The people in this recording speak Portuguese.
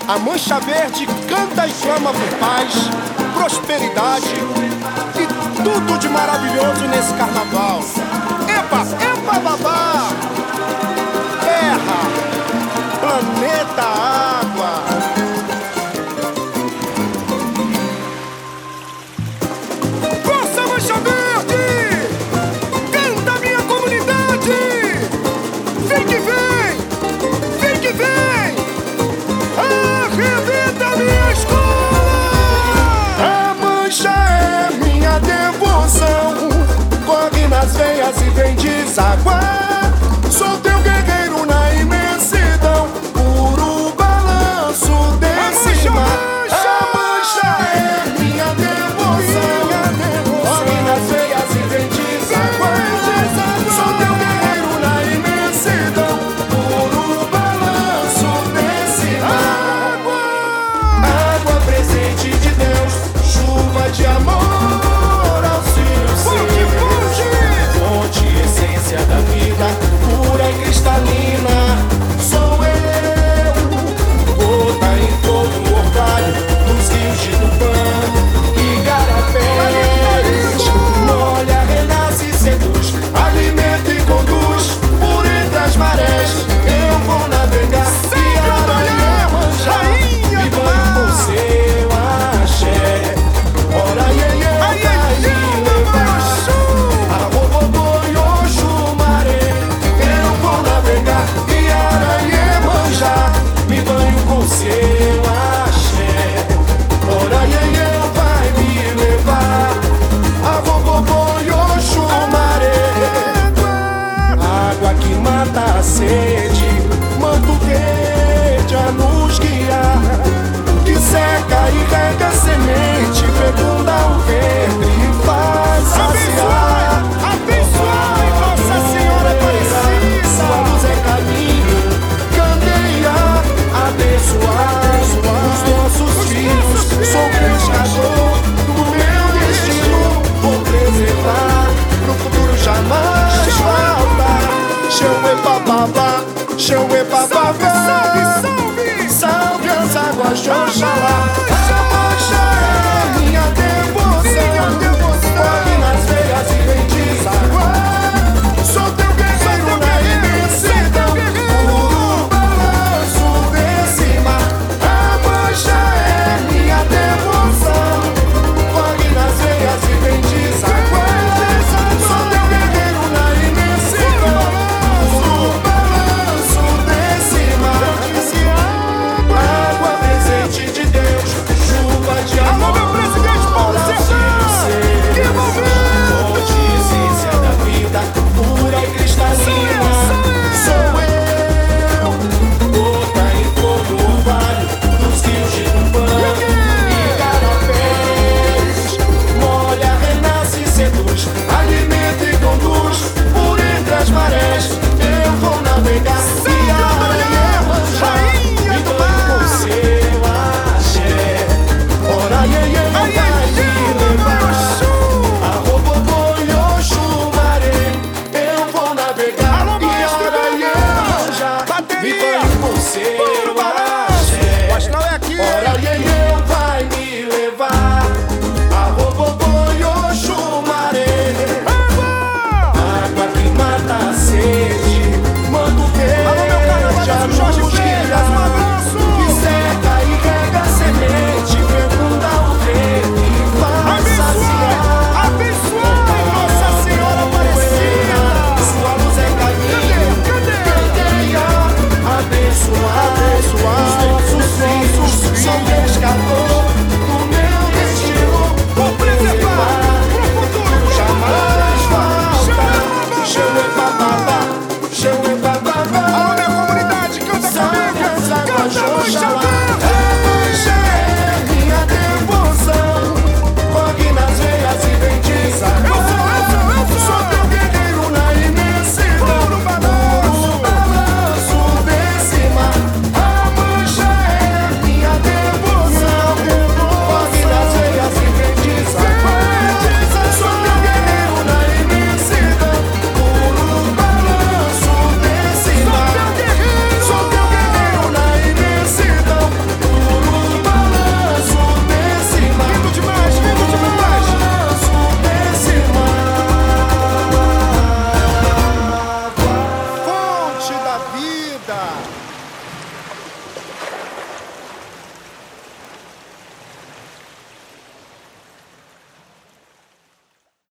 A Mancha Verde canta e clama por paz, prosperidade e tudo de maravilhoso nesse carnaval. Epa, epa, babá! Terra, planeta, água. Força, Mancha Verde! Canta, minha comunidade! Vem que vem! Vem que vem! Arrebenta minha escola! A mancha é minha devoção, corre nas veias e vem desaguar. Sou teu guerreiro na imensidão, puro balanço desse mar. A mancha é minha devoção, corre nas veias e vem desaguar. Sou teu guerreiro na imensidão, puro balanço desse mar. Água presente de Deus, chuva de amor aos filhos seus. Fonte, essência da vida, pura e cristalina. Sou eu, gota em todo o orvalho dos rios de Tupã e Garapés. Molha, renasce e seduz, alimenta e conduz por entre as marés. Eu vou navegar e Iemanjá me banho com seu axé. Ora, iê, vai me levar. Arrobobô e Oxumaré. Eu vou navegar e Iemanjá me banho com seu axé. Ora, iê, vai me levar. Arrobobô e Oxumaré. Água que mata a sede, manto verde a nos guiar, que seca e rega a semente, fecunda o ventre e faz saciar. Abençoe Nossa Senhora Aparecida, sua luz é caminho, candeia, abençoar os nossos filhos. Sou pescador do meu destino, vou preservar pro futuro jamais faltar. Xeuê bababá, xeuê bababá, salve, salve, salve as águas de Oxalá. A mancha é minha devoção, corre nas veias e vem desaguar. Sou teu guerreiro na imensidão, puro balanço desse mar. A mancha é minha devoção, corre nas veias e vem desaguar. Sou teu guerreiro na imensidão, puro balanço desse mar. Água presente de Deus, chuva de amor. Alô, meu presidente Paulo Sertão! Que momento! Fonte, essência da vida, pura e cristalina. Sou eu, gota em todo o orvalho dos rios de Tupã e Garapés. Molha, renasce e seduz, alimenta e conduz por entre as marés. Eu vou navegar e Iemanjá me banho com seu axé. Ora, iê, vai me levar. Arrobobô e Oxumaré. Eu vou navegar e Iemanjá me banho com seu